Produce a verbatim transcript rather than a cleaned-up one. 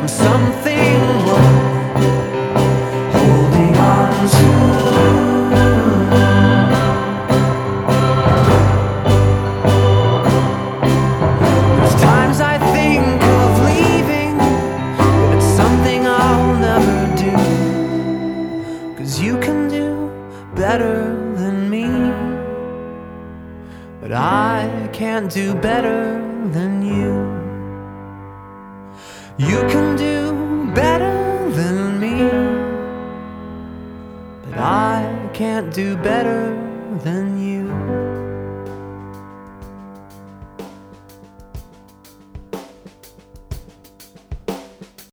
I'm something worth holding on to. There's times I think of leaving, but it's something I'll never do, 'cause you can do better than me. But I can't do better than you. You can do better than me, but I can't do better than you.